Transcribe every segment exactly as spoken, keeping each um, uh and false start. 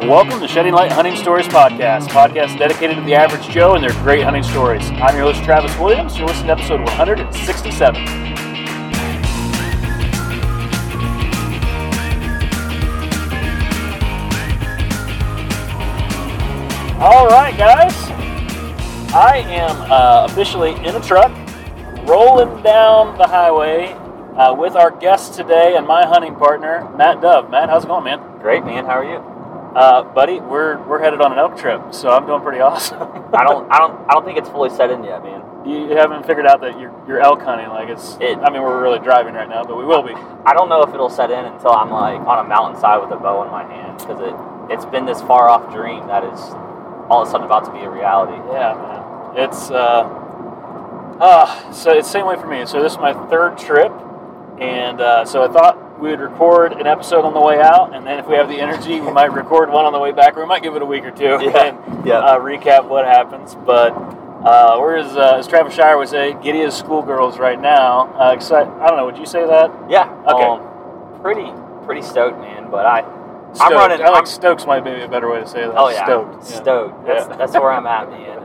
Welcome to Shedding Light Hunting Stories Podcast, a podcast dedicated to the average Joe and their great hunting stories. I'm your host, Travis Williams. You're listening to episode one hundred sixty-seven. All right, guys. I am uh, officially in a truck, rolling down the highway uh, with our guest today and my hunting partner, Matt Dove. Matt, how's it going, man? Great, man. How are you? Uh, buddy, we're we're headed on an elk trip, so I'm doing pretty awesome. I don't, I don't, I don't think it's fully set in yet, man. You haven't figured out that you're you're elk hunting, like it's. It, I mean, we're really driving right now, but we will be. I don't know if it'll set in until I'm like on a mountainside with a bow in my hand, because it it's been this far off dream that is all of a sudden about to be a reality. Yeah, man. It's uh, uh so it's the same way for me. So this is my third trip, and uh, so I thought we would record an episode on the way out, and then if we have the energy, we might record one on the way back, or we might give it a week or two yeah, and yeah. Uh, recap what happens. But uh, we're, as, uh, as Travis Shire would say, giddy as schoolgirls right now. Uh, excited, I don't know, would you say that? Yeah. Okay. Um, pretty pretty stoked, man, but I, Stoked. I'm running. I like I'm, Stokes might be a better way to say that. Oh, yeah. Stoked. Yeah. Stoked. That's, Yeah. that's where I'm at, man.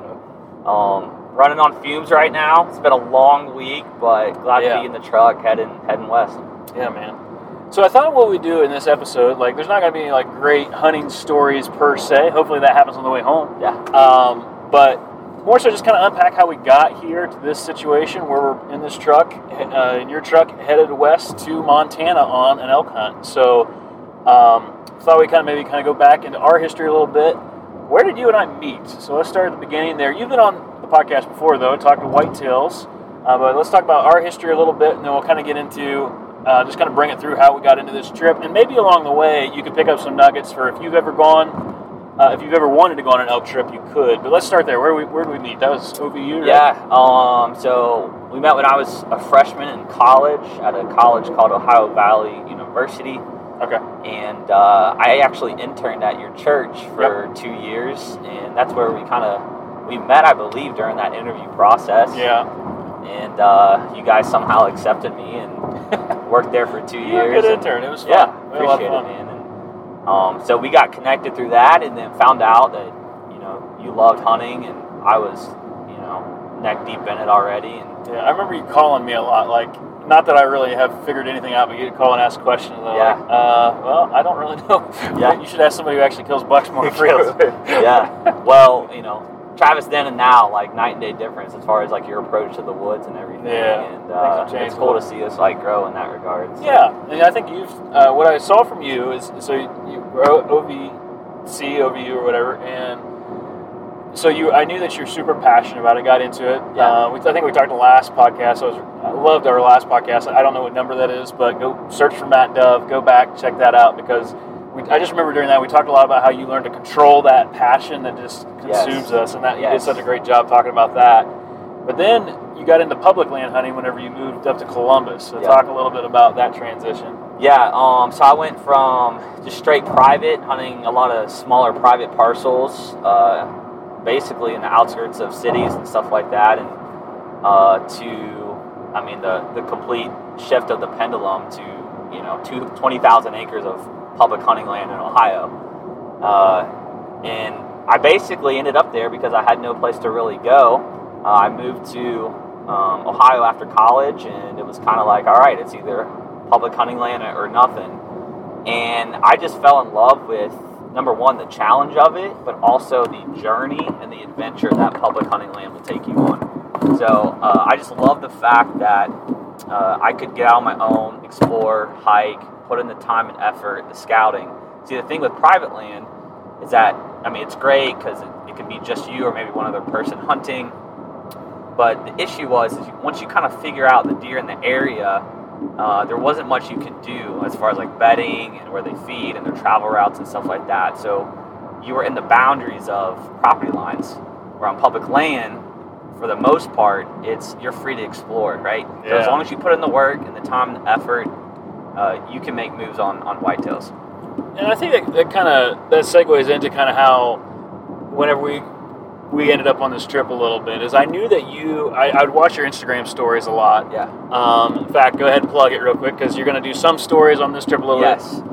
Um, running on fumes right now. It's been a long week, but glad Yeah. to be in the truck heading heading west. Yeah, man. So I thought what we do in this episode, like, there's not going to be any, like, great hunting stories per se. Hopefully that happens on the way home. Yeah. Um, but more so just kind of unpack how we got here to this situation where we're in this truck, uh, in your truck, headed west to Montana on an elk hunt. So um, thought we kind of maybe kind of go back into our history a little bit. Where did you and I meet? So let's start at the beginning there. You've been on the podcast before, though, talking to Whitetails. Uh, but let's talk about our history a little bit, and then we'll kind of get into... Uh, just kind of bring it through how we got into this trip, and maybe along the way you could pick up some nuggets for if you've ever gone, uh, if you've ever wanted to go on an elk trip, you could. But let's start there. Where we where did we meet? That was O V U, right? Yeah. Um. So we met when I was a freshman in college at a college called Ohio Valley University. Okay. And uh, I actually interned at your church for Yep. two years, and that's where we kind of we met, I believe, during that interview process. Yeah. And uh, you guys somehow accepted me and worked there for two You years. were a good and, intern. It was fun. Yeah, We had a lot of appreciate it, fun. man. And, um, so we got connected through that, and then found out that you know you loved hunting, and I was you know neck deep in it already. And Yeah, I remember you calling me a lot. Like, not that I really have figured anything out, but you'd call and ask questions. And I'm Yeah. like, uh, well, I don't really know. Yeah. You should ask somebody who actually kills bucks more frequently. yeah, well, you know. Travis then and now, like night and day difference as far as like your approach to the woods and everything. Yeah, and things uh, have changed it's a cool little. to see us like grow in that regard. So. Yeah, and I think you've, uh, what I saw from you is, so you wrote O V C, O V U or whatever, and so you, I knew that you're super passionate about it, got into it. Yeah. Uh, we, I think we talked the last podcast, I, was, I loved our last podcast. I don't know what number that is, but go search for Matt Dove, go back, check that out, because we, I just remember during that we talked a lot about how you learned to control that passion that just consumes Yes. us, and that you did Yes. such a great job talking about that. But then you got into public land hunting whenever you moved up to Columbus. So Yeah. talk a little bit about that transition. Yeah, um, so I went from just straight private, hunting a lot of smaller private parcels, uh, basically in the outskirts of cities and stuff like that, and uh, to, I mean, the, the complete shift of the pendulum to, you know, two, twenty thousand acres of public hunting land in Ohio. Uh, and I basically ended up there because I had no place to really go. Uh, I moved to um, Ohio after college, and it was kind of like, all right, it's either public hunting land or nothing. And I just fell in love with, number one, the challenge of it, but also the journey and the adventure that public hunting land will take you on. So uh, I just love the fact that uh, I could get out on my own, explore, hike, put in the time and effort, the scouting. See, the thing with private land is that, I mean, it's great because it, it can be just you or maybe one other person hunting. But the issue was, is you, once you kind of figure out the deer in the area, uh, there wasn't much you could do as far as like bedding and where they feed and their travel routes and stuff like that. So you were in the boundaries of property lines. Where on public land, for the most part, it's you're free to explore, right? So Yeah. as long as you put in the work and the time and the effort, uh, you can make moves on, on whitetails. And I think that, that kind of, that segues into kind of how, whenever we we ended up on this trip a little bit, is I knew that you, I, I would watch your Instagram stories a lot. Yeah. Um, in fact, go ahead and plug it real quick, because you're going to do some stories on this trip a little Yes. bit.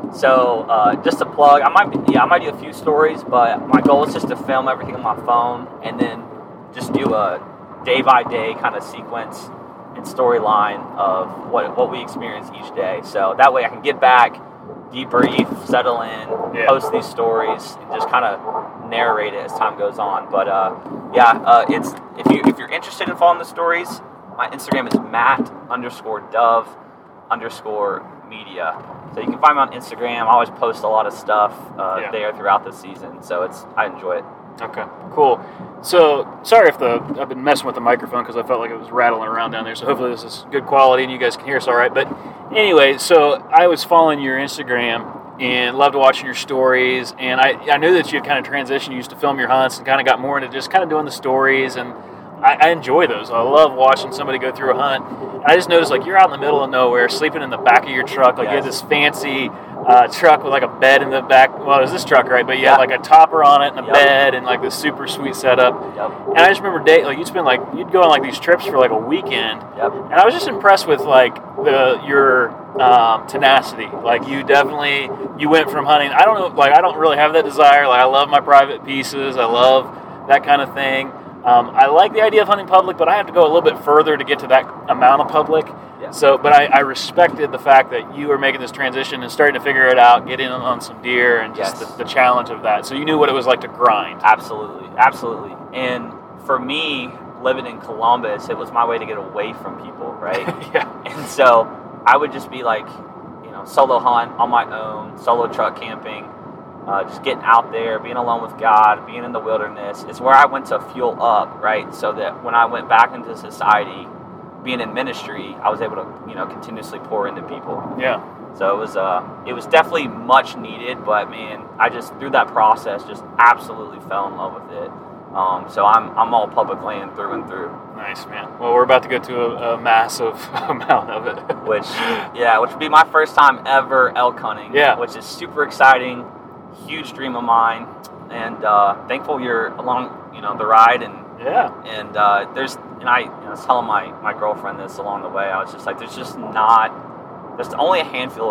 So uh, just to plug, I might be, yeah I might do a few stories, but my goal is just to film everything on my phone and then just do a day by day kind of sequence and storyline of what what we experience each day. So that way I can get back, debrief, settle in, yeah. post these stories, and just kind of narrate it as time goes on. But uh, yeah, uh, it's if you if you're interested in following the stories, my Instagram is Matt underscore Dove underscore media. So you can find me on Instagram. I always post a lot of stuff uh, yeah. there throughout the season. So it's I enjoy it. Okay, cool. So, sorry if the I've been messing with the microphone because I felt like it was rattling around down there. So hopefully this is good quality and you guys can hear us all right. But anyway, so I was following your Instagram and loved watching your stories. And I, I knew that you had kind of transitioned. You used to film your hunts and kind of got more into just kind of doing the stories. And I, I enjoy those. I love watching somebody go through a hunt. And I just noticed like you're out in the middle of nowhere, sleeping in the back of your truck. Like yes. you had this fancy Uh, truck with like a bed in the back. Well, it was this truck, right? But you yeah. had like a topper on it and a yep. bed and like this super sweet setup. Yep. And I just remember day like you'd spend like you'd go on like these trips for like a weekend. Yep. And I was just impressed with like the your um, tenacity. Like you definitely you went from hunting. I don't know, like I don't really have that desire. Like I love my private pieces. I love that kind of thing. Um, I like the idea of hunting public, but I have to go a little bit further to get to that amount of public. Yeah. So, but I, I respected the fact that you were making this transition and starting to figure it out, get in on some deer, and just yes. the, the challenge of that. So you knew what it was like to grind. Absolutely, absolutely. And for me, living in Columbus, it was my way to get away from people, right? yeah. And so I would just be like, you know, solo hunt on my own, solo truck camping, uh, just getting out there, being alone with God, being in the wilderness. It's where I went to fuel up, right? So that when I went back into society, being in ministry, I was able to, you know, continuously pour into people. Yeah. So it was, uh, it was definitely much needed, but man, I just through that process just absolutely fell in love with it. Um, so I'm, I'm all public land through and through. Nice, man. Well, we're about to go to a, a massive amount of it. which, yeah, which would be my first time ever elk hunting. Yeah. Which is super exciting, huge dream of mine, and uh, thankful you're along, you know, the ride and. Yeah. And uh, there's, and I, you know, I was telling my, my girlfriend this along the way. I was just like, there's just not, there's only a handful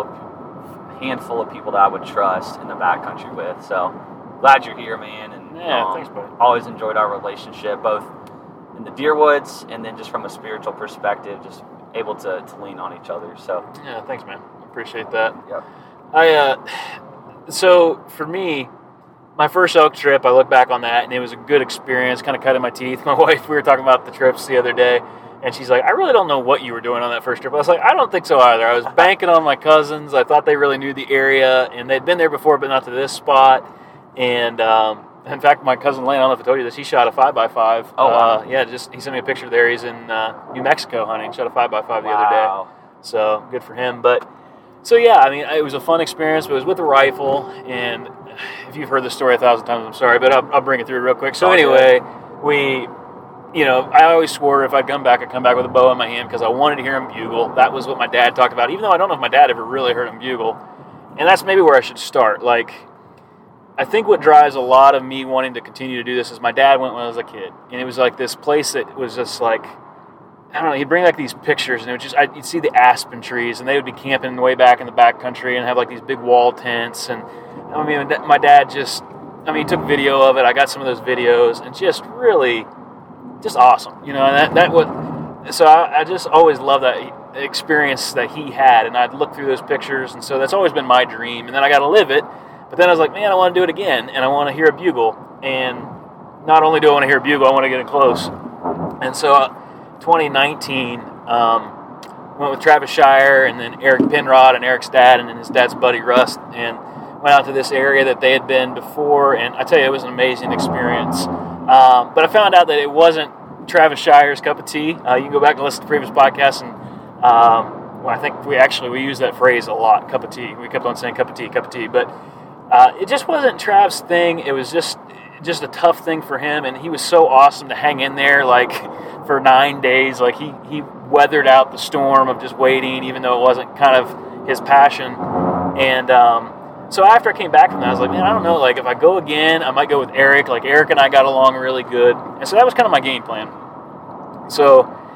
of handful of people that I would trust in the backcountry with. So glad you're here, man. And yeah, um, thanks, buddy. Always enjoyed our relationship, both in the deer woods and then just from a spiritual perspective, just able to, to lean on each other. So yeah, thanks, man. Appreciate that. Yep. I uh, so for me. My first elk trip, I look back on that, and it was a good experience, kind of cutting my teeth. My wife, we were talking about the trips the other day, and she's like, I really don't know what you were doing on that first trip. I was like, I don't think so either. I was banking on my cousins. I thought they really knew the area, and they'd been there before, but not to this spot. And, um, in fact, my cousin Lane, I don't know if I told you this, he shot a five by five. Oh, wow. Uh, yeah, just he sent me a picture there. He's in uh, New Mexico hunting, shot a five by five the wow. other day. So, good for him. But, so yeah, I mean, it was a fun experience, but it was with a rifle, and if you've heard the story a thousand times, I'm sorry, but I'll, I'll bring it through real quick. So anyway, we, you know, I always swore if I'd come back, I'd come back with a bow in my hand because I wanted to hear him bugle. That was what my dad talked about, even though I don't know if my dad ever really heard him bugle. And that's maybe where I should start. Like, I think what drives a lot of me wanting to continue to do this is my dad went when I was a kid. And it was like this place that was just like, I don't know, he'd bring like these pictures, and it would just, I'd, you'd see the aspen trees, and they would be camping way back in the back country and have like these big wall tents. And I mean, my dad just, I mean, he took video of it. I got some of those videos, and just really, just awesome, you know. And that, that would, so I, I just always love that experience that he had, and I'd look through those pictures, and so that's always been my dream. And then I got to live it, but then I was like, man, I want to do it again, and I want to hear a bugle. And not only do I want to hear a bugle, I want to get it close. And so, uh, twenty nineteen, um, went with Travis Shire and then Eric Penrod and Eric's dad and then his dad's buddy Rust, and went out to this area that they had been before, and I tell you, it was an amazing experience. Um, but I found out that it wasn't Travis Shire's cup of tea. Uh, you can go back and listen to previous podcasts, and um, well, I think we actually, we use that phrase a lot, cup of tea. We kept on saying cup of tea, cup of tea, but uh, it just wasn't Trav's thing. It was just just a tough thing for him, and he was so awesome to hang in there, like, for nine days. Like, he, he weathered out the storm of just waiting, even though it wasn't kind of his passion. And um, so after I came back from that, I was like, man, I don't know, like, if I go again, I might go with Eric. Like, Eric and I got along really good. And so that was kind of my game plan. So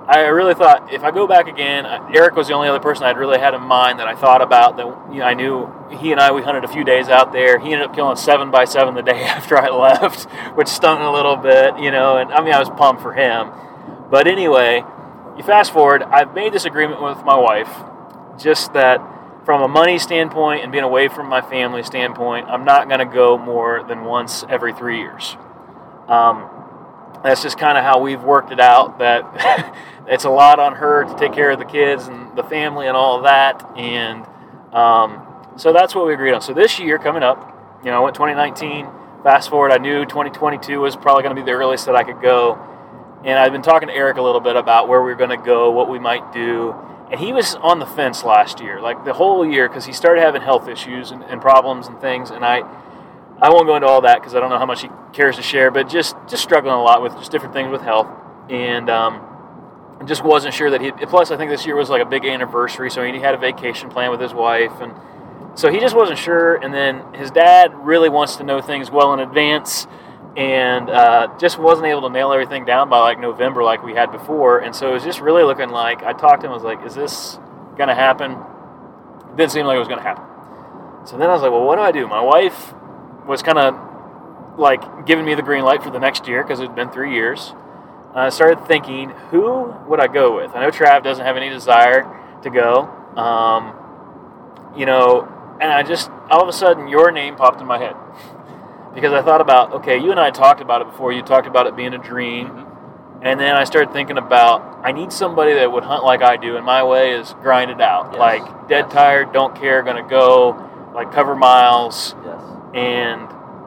I really thought if I go back again, Eric was the only other person I'd really had in mind that I thought about. That you know, I knew he and I we hunted a few days out there. He ended up killing seven by seven the day after I left, which stung a little bit, you know. And I mean, I was pumped for him. But anyway, you fast forward. I've made this agreement with my wife, just that from a money standpoint and being away from my family standpoint, I'm not going to go more than once every three years. Um, that's just kind of how we've worked it out. That. It's a lot on her to take care of the kids and the family and all of that. And um, so that's what we agreed on. So this year coming up, you know, I went twenty nineteen. Fast forward, I knew twenty twenty-two was probably going to be the earliest that I could go. And I've been talking to Eric a little bit about where we were going to go, what we might do. And he was on the fence last year, like the whole year, because he started having health issues and, and problems and things. And I I won't go into all that because I don't know how much he cares to share, but just, just struggling a lot with just different things with health. And um just wasn't sure that he. Plus, I think this year was like a big anniversary, so he had a vacation plan with his wife, and so he just wasn't sure. And then his dad really wants to know things well in advance, and uh, just wasn't able to nail everything down by like November, like we had before. And so it was just really looking like I talked to him. I was like, "Is this going to happen?" It didn't seem like it was going to happen. So then I was like, "Well, what do I do?" My wife was kind of like giving me the green light for the next year because it'd been three years. I started thinking, who would I go with? I know Trav doesn't have any desire to go. Um, you know, and I just, all of a sudden, your name popped in my head. Because I thought about, okay, you and I talked about it before. You talked about it being a dream. Mm-hmm. And then I started thinking about, I need somebody that would hunt like I do. And my way is grind it out. Yes. Like, dead yes. tired, don't care, going to go, like cover miles. Yes. And,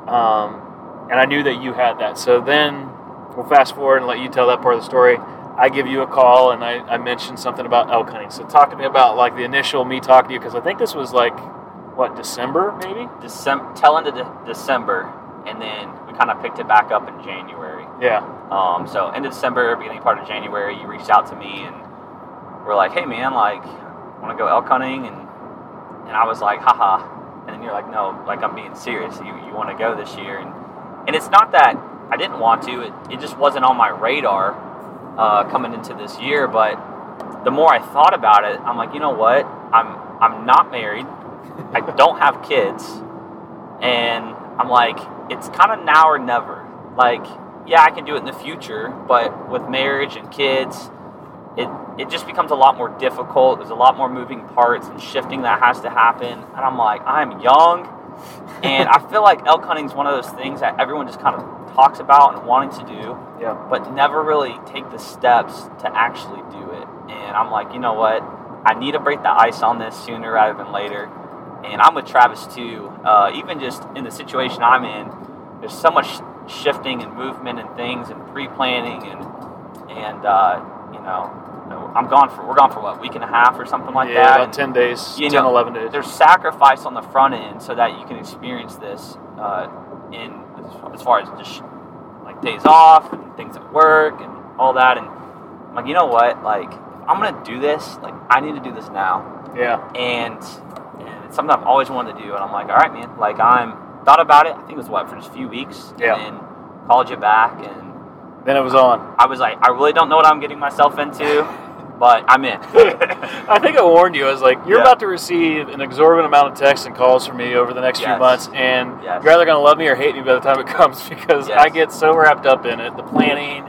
um, and I knew that you had that. So then... We'll fast forward and let you tell that part of the story. I give you a call, and I, I mentioned something about elk hunting. So talk to me about, like, the initial me talking to you, because I think this was, like, what, December, maybe? December, tail end of de- December, and then we kind of picked it back up in January. Yeah. Um. So end of December, beginning part of January, you reached out to me, and we're like, hey, man, like, want to go elk hunting? And and I was like, haha. And then you're like, no, like, I'm being serious. You you want to go this year? And and it's not that I didn't want to. It, it just wasn't on my radar uh, coming into this year. But the more I thought about it, I'm like, you know what? I'm I'm not married. I don't have kids. And I'm like, it's kind of now or never. Like, yeah, I can do it in the future. But with marriage and kids, it, it just becomes a lot more difficult. There's a lot more moving parts and shifting that has to happen. And I'm like, I'm young. And I feel like elk hunting is one of those things that everyone just kind of talks about and wanting to do, yeah. but never really take the steps to actually do it. And I'm like, you know what? I need to break the ice on this sooner rather than later. And I'm with Travis too. Uh, even just in the situation I'm in, there's so much shifting and movement and things and pre-planning and and uh, you know, I'm gone for we're gone for what, week and a half or something like yeah, that. About and, ten days, you ten, know, eleven days. There's sacrifice on the front end so that you can experience this uh, in as far as just like days off and things at work and all that. And I'm like, you know what? Like, if I'm gonna do this, like, I need to do this now. Yeah. And and it's something I've always wanted to do. And I'm like, all right, man. Like, I'm thought about it. I think it was what, for just a few weeks. Yeah. And then called you back and. Then it was on. I was like, I really don't know what I'm getting myself into, but I'm in. I think I warned you. I was like, you're yeah. about to receive an exorbitant amount of texts and calls from me over the next yes. few months, and yes. you're either going to love me or hate me by the time it comes, because yes. I get so wrapped up in it, the planning.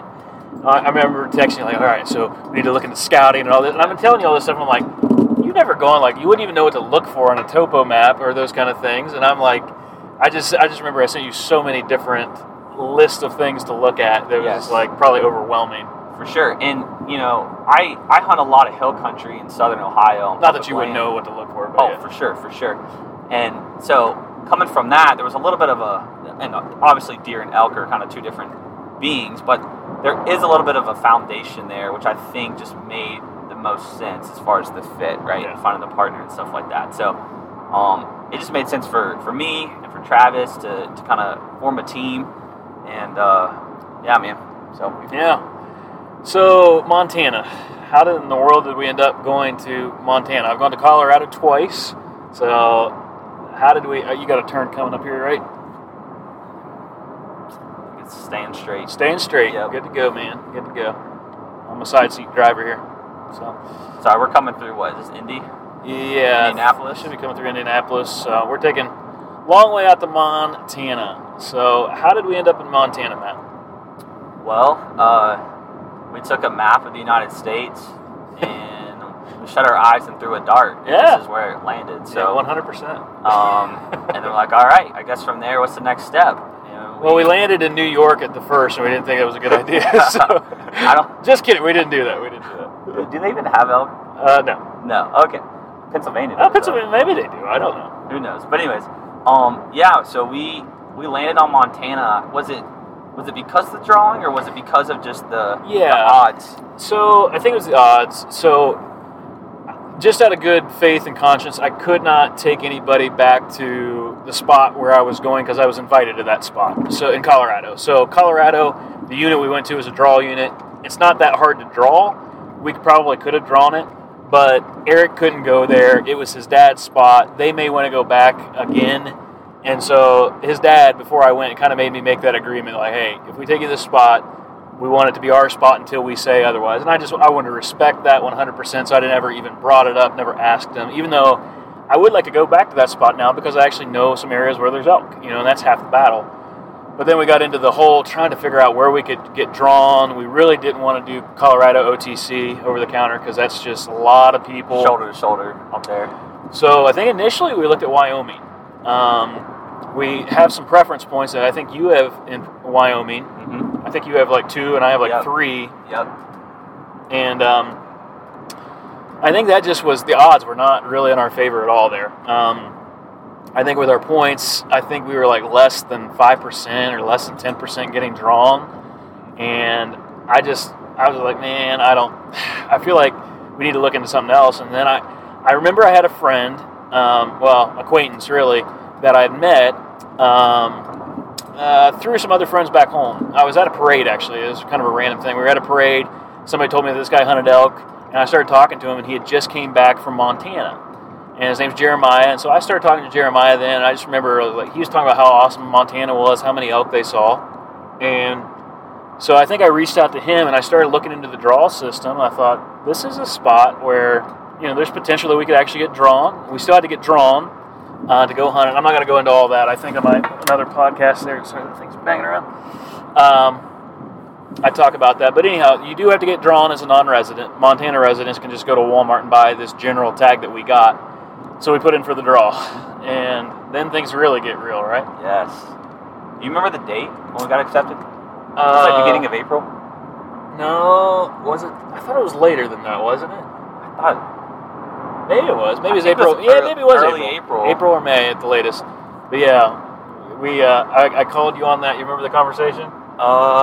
I remember texting you like, all right, so we need to look into scouting and all this. And I've been telling you all this stuff, and I'm like, you've never gone, like, you wouldn't even know what to look for on a topo map or those kind of things. And I'm like, I just I just remember I sent you so many different list of things to look at that was yes. just like probably overwhelming. For sure. And, you know, I, I hunt a lot of hill country in southern Ohio. Not that you would know what to look for. But oh, yeah. for sure, for sure. And so coming from that, there was a little bit of a, and obviously deer and elk are kind of two different beings, but there is a little bit of a foundation there, which I think just made the most sense as far as the fit, right? Yeah. And finding the partner and stuff like that. So um, it just made sense for, for me and for Travis to, to kind of form a team. And, uh, yeah, man. So, yeah. So, Montana. How did, in the world did we end up going to Montana? I've gone to Colorado twice. So, how did we... Uh, you got a turn coming up here, right? It's staying straight. Staying straight. Yep. Good to go, man. Good to go. I'm I'm a side seat driver here. So, sorry, we're coming through. What is this, Indy? Yeah, Indianapolis. Should be coming through Indianapolis. Uh, we're taking a long way out to Montana. So, how did we end up in Montana, Matt? Well, uh, we took a map of the United States and we shut our eyes and threw a dart. Yeah. This is where it landed. So, yeah, one hundred percent. Um, and they're like, all right, I guess from there, what's the next step? You know, we, well, we landed in New York at the first, and we didn't think it was a good idea. So, I don't. Just kidding. We didn't do that. We didn't do that. Do they even have elk? Uh, no. No. Okay. Pennsylvania. Uh, does, Pennsylvania, maybe they do. I don't know. Who knows? But anyways, um, yeah. So we we landed on Montana. Was it was it because of the drawing, or was it because of just the, yeah. the odds? So I think it was the odds. So just out of good faith and conscience, I could not take anybody back to the spot where I was going because I was invited to that spot. So in Colorado. So Colorado, the unit we went to was a draw unit. It's not that hard to draw. We probably could have drawn it, but Eric couldn't go there. It was his dad's spot. They may want to go back again. And so his dad, before I went, kind of made me make that agreement, like, hey, if we take you to this spot, we want it to be our spot until we say otherwise. And I just, I wanted to respect that one hundred percent, so I never even brought it up, never asked them, even though I would like to go back to that spot now because I actually know some areas where there's elk, you know, and that's half the battle. But then we got into the whole trying to figure out where we could get drawn. We really didn't want to do Colorado O T C, over the counter, because that's just a lot of people. Shoulder to shoulder up there. So I think initially we looked at Wyoming. Um, we have some preference points that I think you have in Wyoming. Mm-hmm. I think you have like two, and I have like yep. three. Yep. And um, I think that just was, the odds were not really in our favor at all there. Um, I think with our points, I think we were like less than five percent or less than ten percent getting drawn. And I just, I was like, man, I don't, I feel like we need to look into something else. And then I, I remember I had a friend, um, well, acquaintance really, that I had met um, uh, through some other friends back home. I was at a parade, actually. It was kind of a random thing. We were at a parade. Somebody told me that this guy hunted elk, and I started talking to him, and he had just came back from Montana. And his name's Jeremiah, and so I started talking to Jeremiah then, and I just remember like he was talking about how awesome Montana was, how many elk they saw. And so I think I reached out to him, and I started looking into the draw system. I thought, this is a spot where, you know, there's potential that we could actually get drawn. We still had to get drawn uh, to go hunt it. I'm not going to go into all that. I think I might, another podcast there, sorry, the thing's banging around. Um, I talk about that. But anyhow, you do have to get drawn as a non-resident. Montana residents can just go to Walmart and buy this general tag that we got. So we put in for the draw. And then things really get real, right? Yes. Do you remember the date when we got accepted? Uh, it was like beginning of April? No, was it? I thought it was later than that, wasn't it? I thought... Maybe it was. Maybe it was I think April. it was yeah, early, maybe it was early April. April. April or May at the latest. But yeah, we. Uh, I, I called you on that. You remember the conversation? Uh,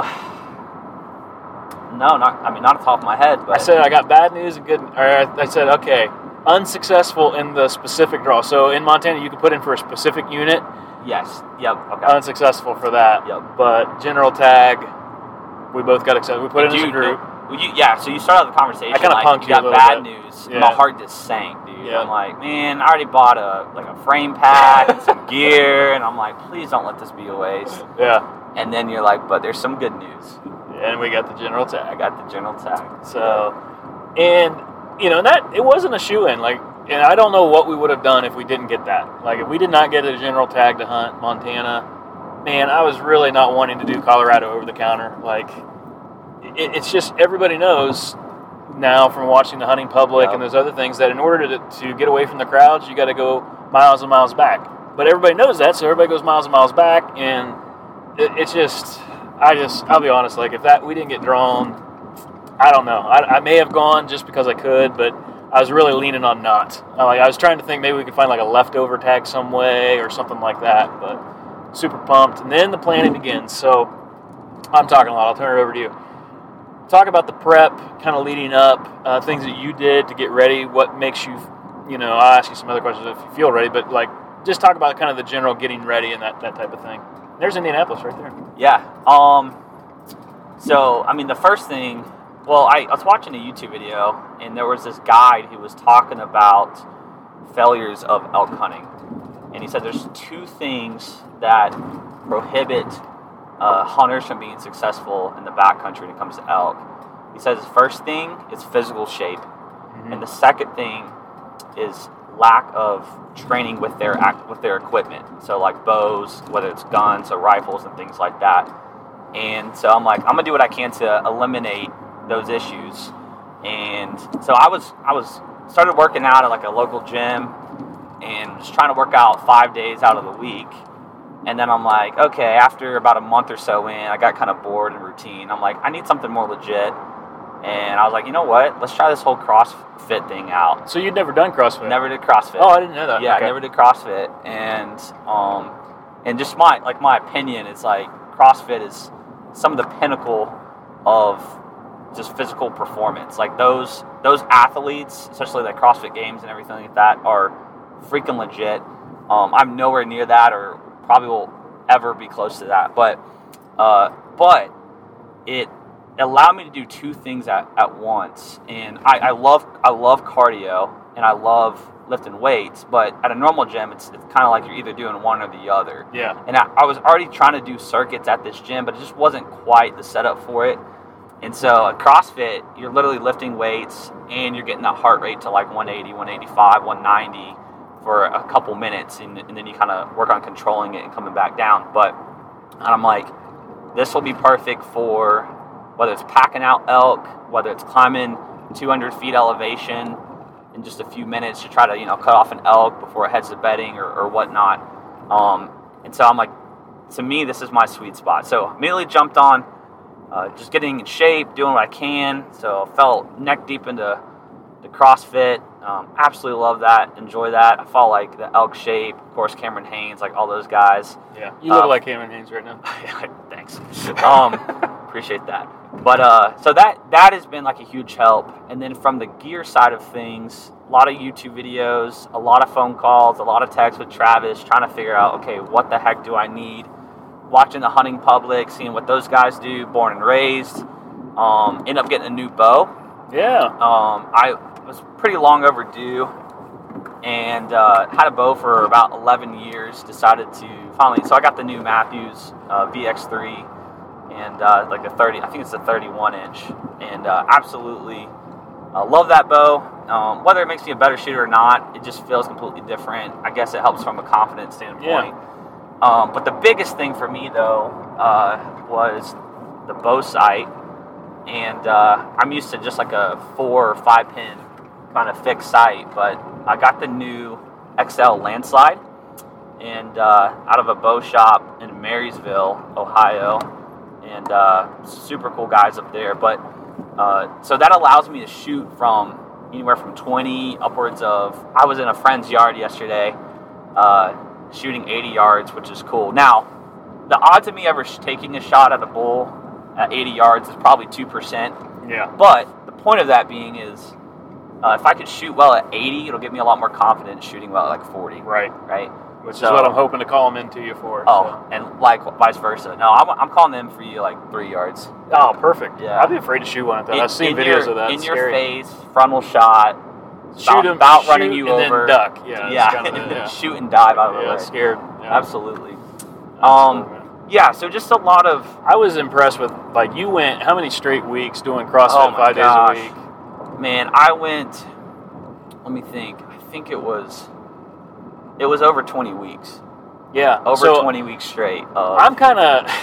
no, not. I mean, not off the top of my head. But I said I got bad news and good. Or I said okay, unsuccessful in the specific draw. So in Montana, you can put in for a specific unit. Yes. Yep. Okay. Unsuccessful for that. Yep. But general tag, we both got accepted. We put Did in as a you- group. Well, you, yeah, so you started the conversation. I kinda like, punked you you a got little bad bit. news. Yeah. My heart just sank, dude. Yeah. I'm like, man, I already bought a like a frame pack and some gear, and I'm like, please don't let this be a waste. Yeah. And then you're like, but there's some good news. And we got the general tag. I got the general tag. So, and you know that it wasn't a shoe-in. Like, and I don't know what we would have done if we didn't get that. Like, if we did not get a general tag to hunt Montana, man, I was really not wanting to do Colorado over the counter. Like, it, it's just everybody knows now from watching the hunting public Yep. and those other things that in order to to get away from the crowds, you got to go miles and miles back. But everybody knows that, so everybody goes miles and miles back, and it, it's just. I just, I'll be honest, like, if that, we didn't get drawn, I don't know. I, I may have gone just because I could, but I was really leaning on not. I, like, I was trying to think maybe we could find, like, a leftover tag some way or something like that, but super pumped. And then the planning begins. So I'm talking a lot. I'll turn it over to you. Talk about the prep, kind of leading up, uh, things that you did to get ready, what makes you, you know, I'll ask you some other questions if you feel ready, but, like, just talk about kind of the general getting ready and that, that type of thing. There's Indianapolis right there. Yeah. Um. So, I mean, the first thing, well, I, I was watching a YouTube video, and there was this guide who was talking about failures of elk hunting. And he said there's two things that prohibit uh, hunters from being successful in the backcountry when it comes to elk. He says the first thing is physical shape, mm-hmm. and the second thing is lack of training with their with their equipment. So like bows, whether it's guns or rifles and things like that. And so I'm like, I'm gonna do what I can to eliminate those issues. And so I was I was started working out at like a local gym and just trying to work out five days out of the week. And then I'm like, okay, after about a month or so in, I got kind of bored and routine. I'm like, I need something more legit. And I was like, you know what? Let's try this whole CrossFit thing out. So you'd never done CrossFit? Never did CrossFit. Oh, I didn't know that. Yeah, okay. I never did CrossFit. And um, and just my like my opinion, it's like CrossFit is some of the pinnacle of just physical performance. Like those those athletes, especially like CrossFit Games and everything like that, are freaking legit. Um, I'm nowhere near that, or probably will ever be close to that. But uh, but it allowed me to do two things at, at once. And I, I love I love cardio and I love lifting weights, but at a normal gym it's, it's kind of like you're either doing one or the other. Yeah. And I, I was already trying to do circuits at this gym, but it just wasn't quite the setup for it. And so at CrossFit, you're literally lifting weights and you're getting that heart rate to like one eighty, one eighty-five, one ninety for a couple minutes, and, and then you kind of work on controlling it and coming back down. But and I'm like, this will be perfect for whether it's packing out elk, whether it's climbing two hundred feet elevation in just a few minutes to try to, you know, cut off an elk before it heads to bedding or, or whatnot. Um, and so I'm like, to me, this is my sweet spot. So immediately jumped on, uh, just getting in shape, doing what I can. So I fell neck deep into the CrossFit. Um, absolutely love that, enjoy that. I follow like the Elk Shape, of course, Cameron Haynes, like all those guys. Yeah, you look um, like Cameron Haynes right now. Thanks. Um, appreciate that. But uh, so that that has been like a huge help. And then from the gear side of things, a lot of YouTube videos, a lot of phone calls, a lot of texts with Travis, trying to figure out, okay, what the heck do I need? Watching the hunting public, seeing what those guys do, born and raised. Um, end up getting a new bow. Yeah. Um, I was pretty long overdue, and uh, had a bow for about eleven years. Decided to finally, so I got the new Matthews uh, V X three, and uh, like a thirty, I think it's a thirty-one inch, and uh, absolutely uh, love that bow. Um, whether it makes me a better shooter or not, it just feels completely different. I guess it helps from a confidence standpoint. Yeah. Um, but the biggest thing for me though uh, was the bow sight, and uh, I'm used to just like a four or five pin kind of fixed sight, but I got the new X L Landslide, and uh, out of a bow shop in Marysville, Ohio, and uh, super cool guys up there. But uh, so that allows me to shoot from anywhere from twenty upwards of. I was in a friend's yard yesterday, uh, shooting eighty yards, which is cool. Now, the odds of me ever taking a shot at a bull at eighty yards is probably two percent. Yeah. But the point of that being is, Uh, if I could shoot well at eighty, it'll give me a lot more confidence shooting well at like forty. Right. Right. Which so, is what I'm hoping to call them into you for. Oh, so. and like vice versa. No, I'm, I'm calling them for you like three yards. Oh, perfect. Yeah. I'd be afraid to shoot one at that. In, I've seen in videos your, of that. In It's your scary. face, frontal shot. Shoot about, him, about shoot running you and over. then duck. Yeah. Yeah. Kind of and the, then yeah. shoot and dive out of the yeah, way. Scared. Yeah. Absolutely. Um. Yeah. So just a lot of. I was impressed with, like, you went how many straight weeks doing CrossFit Oh my five gosh. days a week? Man, I went. Let me think. I think it was. It was over twenty weeks. Yeah. Over so twenty weeks straight. Of, I'm kind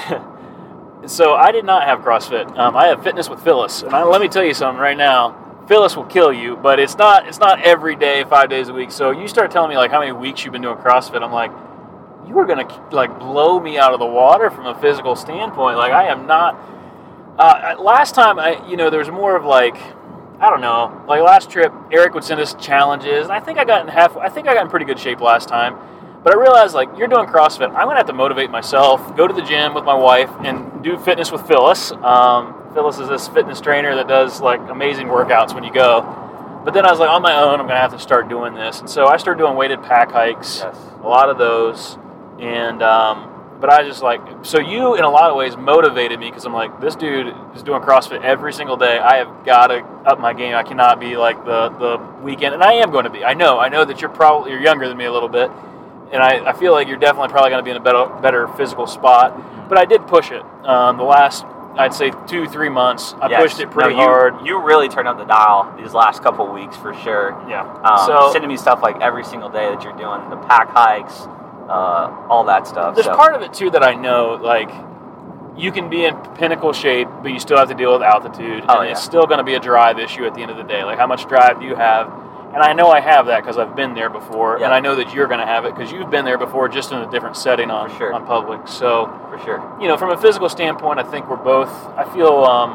of. So I did not have CrossFit. Um, I have Fitness with Phyllis, and I, let me tell you something right now. Phyllis will kill you, but it's not. It's not every day, five days a week. So you start telling me like how many weeks you've been doing CrossFit. I'm like, you are gonna like blow me out of the water from a physical standpoint. Like I am not. Uh, last time, I you know, there was more of like. I don't know. Like last trip, Eric would send us challenges, and I think I got in half. I think I got in pretty good shape last time. But I realized, like, you're doing CrossFit. I'm gonna have to motivate myself. Go to the gym with my wife and do Fitness with Phyllis. Um, Phyllis is this fitness trainer that does like amazing workouts when you go. But then I was like, on my own, I'm gonna have to start doing this. And so I started doing weighted pack hikes. Yes. A lot of those, and. Um, But I just like, so you in a lot of ways motivated me because I'm like, this dude is doing CrossFit every single day. I have got to up my game. I cannot be like the, the weekend. And I am going to be. I know. I know that you're probably, you're younger than me a little bit. And I, I feel like you're definitely probably going to be in a better, better physical spot. But I did push it. Um, the last I'd say two, three months. I yes. pushed it pretty no, you, hard. You really turned up the dial these last couple of weeks for sure. Yeah. Um, so sending me stuff like every single day that you're doing, the pack hikes, uh, all that stuff. There's so. part of it too that I know, like, you can be in pinnacle shape, but you still have to deal with altitude, Oh, and yeah. it's still going to be a drive issue at the end of the day. Like, how much drive do you have? And I know I have that because I've been there before, Yeah. and I know that you're going to have it because you've been there before, just in a different setting on For sure. on public. So, For sure. you know, from a physical standpoint, I think we're both. I feel. Um,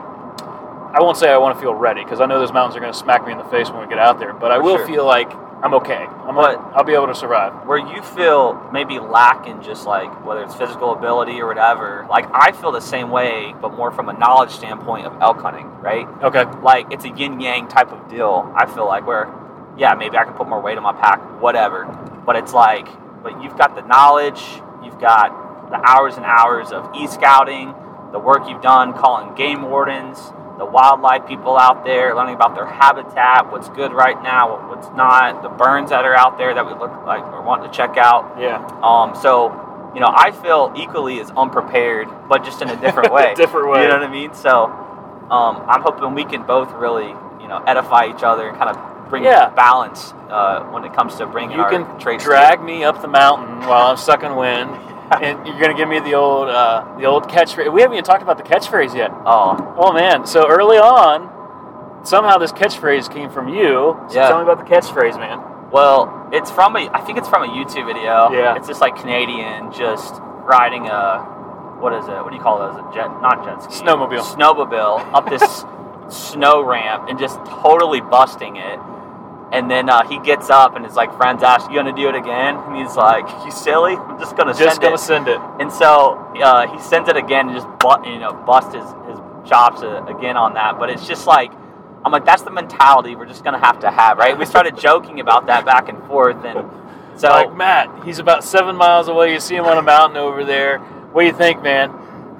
I won't say I want to feel ready because I know those mountains are going to smack me in the face when we get out there, but I For will sure. feel like I'm okay. I'm. But- I'll be able to survive. Where you feel maybe lacking just like whether it's physical ability or whatever, like I feel the same way, but more from a knowledge standpoint of elk hunting, right? Okay. Like it's a yin yang type of deal. I feel like where, yeah, maybe I can put more weight on my pack, whatever. But it's like, but you've got the knowledge, you've got the hours and hours of e-scouting, the work you've done calling game wardens, the wildlife people out there, learning about their habitat, what's good right now, what's not, the burns that are out there that we look like we're wanting to check out. Yeah. Um, so, you know, I feel equally as unprepared, but just in a different way. Different way. You know what I mean? So, um, I'm hoping we can both really, you know, edify each other and kind of bring Yeah. balance uh, when it comes to bringing You our can traits drag me up the mountain while I'm sucking wind, and you're gonna give me the old uh, the old catchphrase. We haven't even talked about the catchphrase yet. Oh, Oh man! So early on, somehow this catchphrase came from you. So Yeah. tell me about the catchphrase, man. well, it's from a, I think it's from a YouTube video. Yeah. It's just like Canadian just riding a, what is it? What do you call those? A jet, not jet ski. Snowmobile. Snowmobile up this snow ramp and just totally busting it. And then uh, he gets up and his like friends ask, "You gonna do it again?" And he's like, "You silly? I'm just gonna Just send gonna it." send it. And so uh, he sends it again and just bu- you know bust his his chops uh, again on that. But it's just like, I'm like, that's the mentality we're just gonna have to have, right? We started joking about that back and forth, and so Like, Matt, he's about seven miles away. You see him on a mountain over there. What do you think, man?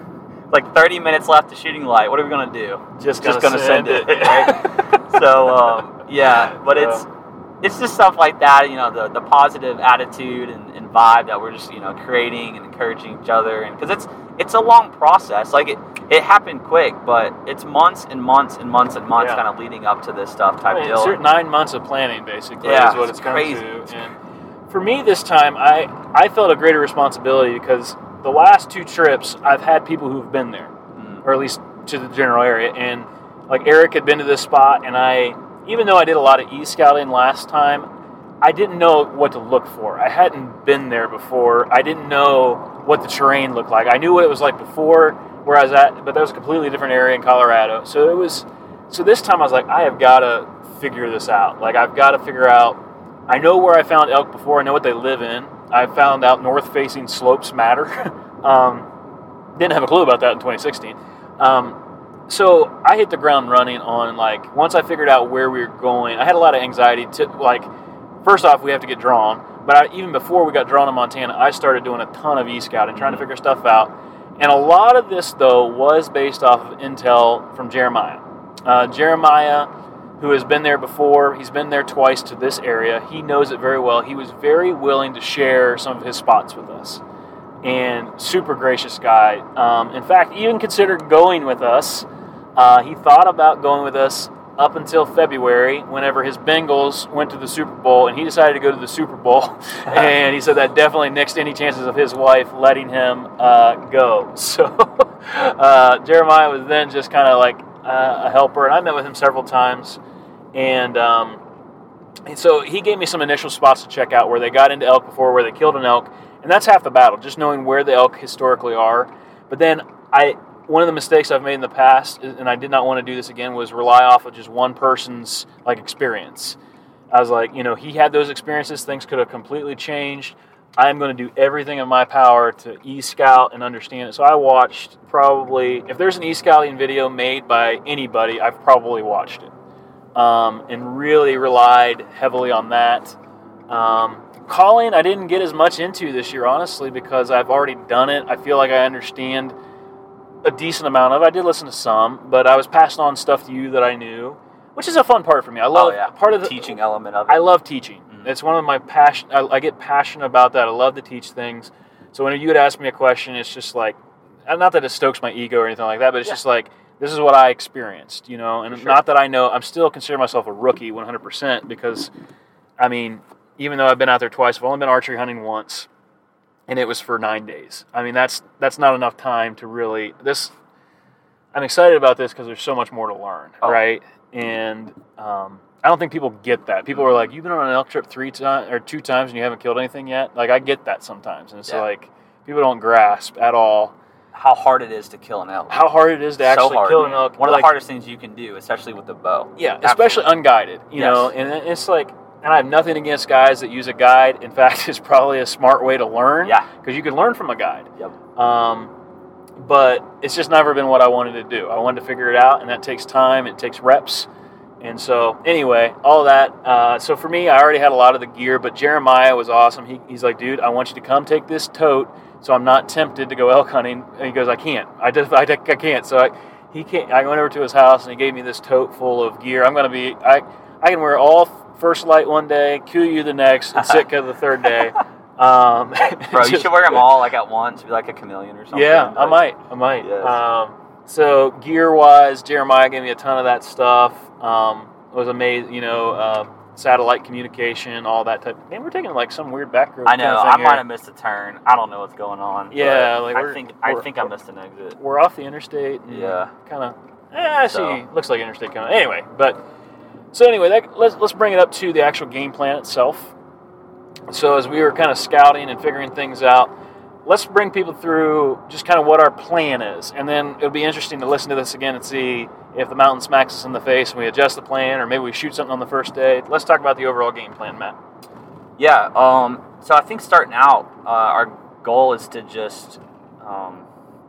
like thirty minutes left to shooting light. What are we gonna do? Just Just gonna gonna send, send it, it. right? So um, yeah, but it's it's just stuff like that, you know, the the positive attitude and, and vibe that we're just you know creating and encouraging each other, and because it's it's a long process. Like it it happened quick, but it's months and months and months and months Yeah. kind of leading up to this stuff type I mean, deal. it's nine months of planning, basically, Yeah, is what it's it's come crazy. to. And for me this time, I, I felt a greater responsibility because the last two trips, I've had people who've been there, Mm. or at least to the general area. And like Eric had been to this spot, and I, even though I did a lot of e-scouting last time, I didn't know what to look for. I hadn't been there before. I didn't know what the terrain looked like. I knew what it was like before where I was at, but that was a completely different area in Colorado. So it was, so this time I was like, I have got to figure this out. Like, I've got to figure out, I know where I found elk before. I know what they live in. I found out north-facing slopes matter. um, didn't have a clue about that in twenty sixteen. Um, so I hit the ground running on, like, once I figured out where we were going, I had a lot of anxiety to, like, first off, we have to get drawn. But I, even before we got drawn in Montana, I started doing a ton of e-scouting, trying to figure stuff out. And a lot of this, though, was based off of intel from Jeremiah. Uh, Jeremiah, who has been there before, he's been there twice to this area. He knows it very well. He was very willing to share some of his spots with us. And super gracious guy. Um, in fact, even considered going with us. Uh, he thought about going with us up until February, whenever his Bengals went to the Super Bowl, and he decided to go to the Super Bowl. And he said that definitely nixed any chances of his wife letting him uh, go. So uh, Jeremiah was then just kind of like uh, a helper, and I met with him several times. And, um, and so he gave me some initial spots to check out where they got into elk before, where they killed an elk, and that's half the battle, just knowing where the elk historically are. But then I... One of the mistakes I've made in the past, and I did not want to do this again, was rely off of just one person's like experience. I was like, you know, he had those experiences. Things could have completely changed. I am going to do everything in my power to e-scout and understand it. So I watched probably, if there's an e-scouting video made by anybody, I've probably watched it. Um, and really relied heavily on that. Um, calling, I didn't get as much into this year, honestly, because I've already done it. I feel like I understand a decent amount of it. I did listen to some, but I was passing on stuff to you that I knew, which is a fun part for me. I love oh, yeah. part of the teaching element of it. I love teaching. Mm-hmm. It's one of my passion. I, I get passionate about that. I love to teach things. So when you would ask me a question, it's just like not that it stokes my ego or anything like that, but it's Yeah. just like, this is what I experienced, you know, and For sure. not that I know, I'm still considering myself a rookie one hundred percent because, I mean, even though I've been out there twice, I've only been archery hunting once, and it was for nine days. I mean, that's that's not enough time to really, this, I'm excited about this because there's so much more to learn, Oh. right? And um, I don't think people get that. People are like, you've been on an elk trip three times or two times and you haven't killed anything yet? Like, I get that sometimes, and it's Yeah. like, people don't grasp at all How hard it is to kill an elk. how hard it is to So actually hard. kill an elk. One of like, the hardest things you can do, especially with the bow. Yeah, especially Absolutely. unguided, you Yes. know, and it's like, and I have nothing against guys that use a guide. In fact, it's probably a smart way to learn. Yeah. Because you can learn from a guide. Yep. Um, but it's just never been what I wanted to do. I wanted to figure it out, and that takes time. It takes reps. And so, anyway, all that. Uh, so for me, I already had a lot of the gear, but Jeremiah was awesome. He, he's like, dude, I want you to come take this tote so I'm not tempted to go elk hunting. And he goes, I can't. I just, I, I can't. So I, he can't. I went over to his house, and he gave me this tote full of gear. I'm going to be, I, I can wear all First Light one day, Q U the next, and Sitka the third day. Um, Bro, you just- should wear them all like at once, be like a chameleon or something. Yeah, I Like, might. I might. Yes. Um, so gear-wise, Jeremiah gave me a ton of that stuff. Um, it was amazing, you know, uh, satellite communication, all that type. Man, we're taking like some weird back road I know. kind of I thing might here. have missed a turn. I don't know what's going on. Yeah, but like I we're- think I we're- think I missed an exit. We're off the interstate. and Yeah. Kind of. Eh, I see. So- Looks like interstate coming. Anyway, but so anyway, that, let's let's bring it up to the actual game plan itself. So as we were kind of scouting and figuring things out, let's bring people through just kind of what our plan is, and then it'll be interesting to listen to this again and see if the mountain smacks us in the face and we adjust the plan, or maybe we shoot something on the first day. Let's talk about the overall game plan, Matt. Yeah. Um. So I think starting out, uh, our goal is to just um,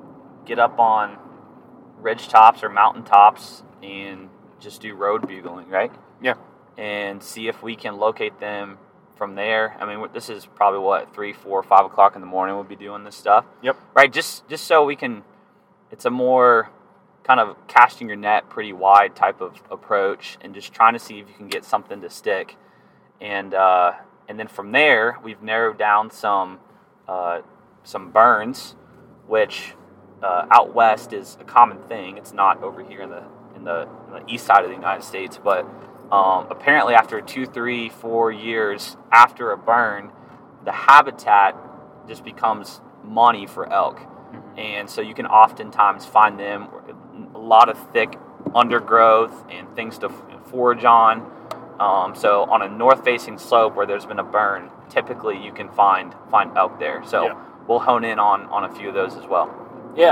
get up on ridge tops or mountain tops and just do road bugling, right? Yeah. And see if we can locate them from there. I mean, this is probably what three, four, five o'clock in the morning. We'll be doing this stuff. Yep. Right. Just just so we can. It's a more kind of casting your net pretty wide type of approach, and just trying to see if you can get something to stick, and uh, and then from there we've narrowed down some uh, some burns, which uh, out west is a common thing. It's not over here in the in the, in the east side of the United States, but um, apparently after two, three, four years after a burn, the habitat just becomes money for elk. And so you can oftentimes find them a lot of thick undergrowth and things to forage on. Um, so on a north-facing slope where there's been a burn, typically you can find find elk there. So Yeah. we'll hone in on, on a few of those as well. Yeah.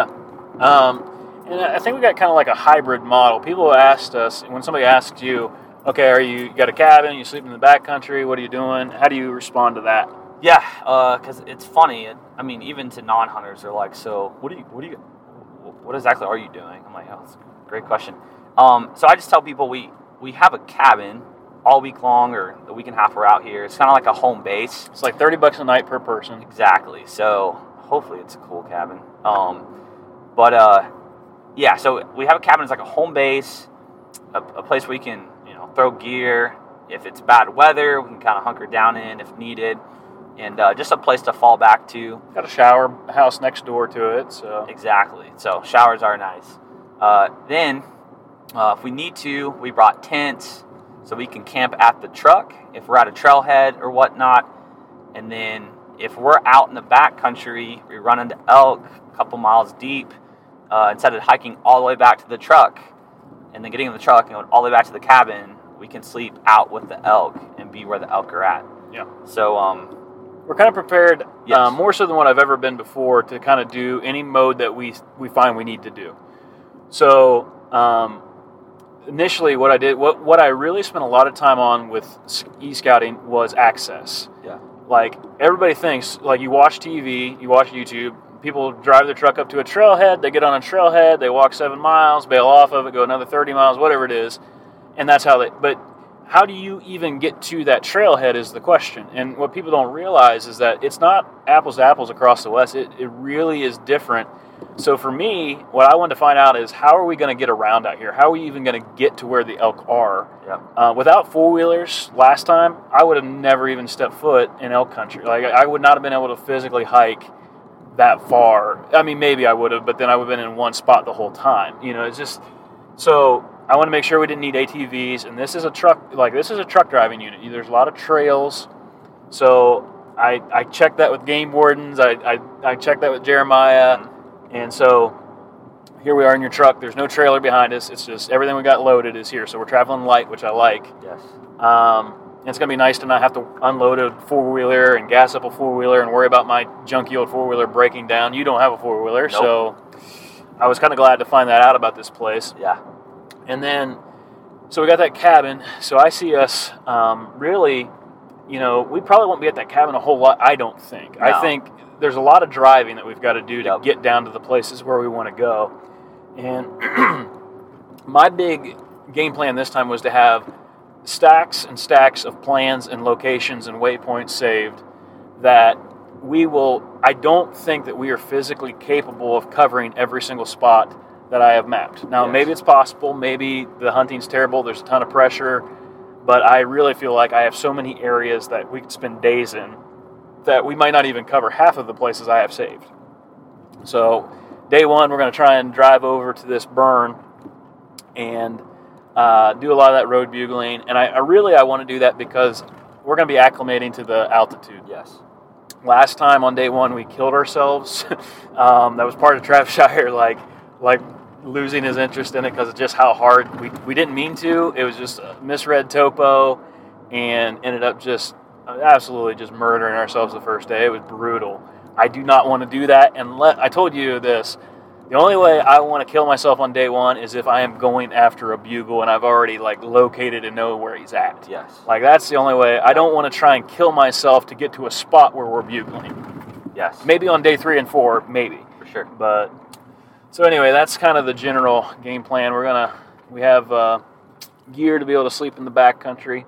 Um, and I think we got kind of like a hybrid model. People asked us, when somebody asks you, okay, are you, you got a cabin, you sleep in the backcountry, what are you doing? How do you respond to that? Yeah, because it's funny. It, I mean, even to non-hunters, they're like, "So, what do you, what do you, what exactly are you doing?" I'm like, "Oh, that's a great question." Um, so I just tell people we we have a cabin all week long, or the week and a half we're out here. It's kind of like a home base. It's like thirty bucks a night per person. Exactly. So hopefully it's a cool cabin. Um, but uh, yeah, so we have a cabin. It's like a home base, a, a place where you can, you know, throw gear. If it's bad weather, we can kind of hunker down in if needed. And uh, just a place to fall back to. Got a shower house next door to it, so Exactly. So showers are nice. Uh, then, uh, if we need to, we brought tents so we can camp at the truck if we're at a trailhead or whatnot. And then if we're out in the backcountry, we run into elk a couple miles deep. Uh, instead of hiking all the way back to the truck and then getting in the truck and going all the way back to the cabin, we can sleep out with the elk and be where the elk are at. yeah. So, um, We're kind of prepared, Yes. uh, more so than what I've ever been before, to kind of do any mode that we we find we need to do. So um, initially, what I did, what what I really spent a lot of time on with e-scouting was access. yeah. Like, everybody thinks, like, you watch T V, you watch YouTube, people drive their truck up to a trailhead, they get on a trailhead, they walk seven miles, bail off of it, go another thirty miles, whatever it is, and that's how they, but how do you even get to that trailhead is the question. And what people don't realize is that it's not apples to apples across the West. It, it really is different. So for me, what I wanted to find out is, how are we going to get around out here? How are we even going to get to where the elk are? Yeah. Uh, without four-wheelers last time, I would have never even stepped foot in elk country. Like, I would not have been able to physically hike that far. I mean, maybe I would have, but then I would have been in one spot the whole time. You know, it's just so I want to make sure we didn't need A T Vs, and this is a truck like this is a truck driving unit. There's a lot of trails, so I I checked that with game wardens. I I, I checked that with Jeremiah, and so here we are in your truck. There's no trailer behind us. It's just everything we got loaded is here. So we're traveling light, which I like. Yes. Um, and it's going to be nice to not have to unload a four-wheeler and gas up a four-wheeler and worry about my junky old four-wheeler breaking down. You don't have a four-wheeler, nope. So I was kind of glad to find that out about this place. Yeah. And then, so we got that cabin. So I see us um, really, you know, we probably won't be at that cabin a whole lot, I don't think. No. I think there's a lot of driving that we've got to do to yep. get down to the places where we want to go. And my big game plan this time was to have stacks and stacks of plans and locations and waypoints saved that we will, I don't think that we are physically capable of covering every single spot that I have mapped. Now, yes. Maybe it's possible. Maybe the hunting's terrible. There's a ton of pressure. But I really feel like I have so many areas that we could spend days in that we might not even cover half of the places I have saved. So day one, we're going to try and drive over to this burn and uh, do a lot of that road bugling. And I, I really, I want to do that because we're going to be acclimating to the altitude. Yes. Last time on day one, we killed ourselves. um, that was part of Travis Shire, like, like losing his interest in it because of just how hard we, we didn't mean to. It was just a misread topo and ended up just absolutely just murdering ourselves the first day. It was brutal. I do not want to do that. And let, I told you this, the only way I want to kill myself on day one is if I am going after a bugle and I've already like located and know where he's at. Yes. Like that's the only way. I don't want to try and kill myself to get to a spot where we're bugling. Yes. Maybe on day three and four, maybe. For sure. But so anyway, that's kind of the general game plan. We're gonna we have uh, gear to be able to sleep in the backcountry.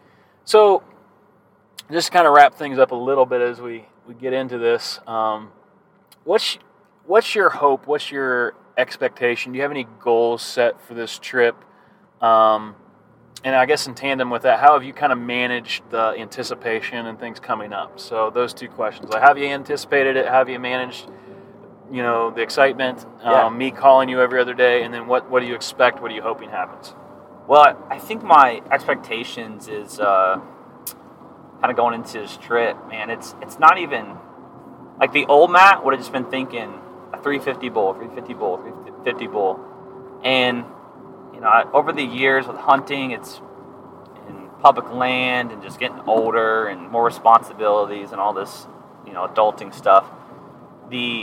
So just to kind of wrap things up a little bit as we, we get into this. Um, what's what's your hope? What's your expectation? Do you have any goals set for this trip? Um, and I guess in tandem with that, how have you kind of managed the anticipation and things coming up? So those two questions. Like, have you anticipated it? How have you managed, you know, the excitement? Yeah. Um, me calling you every other day, and then what, what do you expect? What are you hoping happens? Well, I think my expectations is uh, kind of going into this trip, man. It's it's not even like the old Matt would have just been thinking a three fifty bull, three fifty bull, three fifty bull, and you know, I, over the years with hunting, it's in public land and just getting older and more responsibilities and all this, you know, adulting stuff. The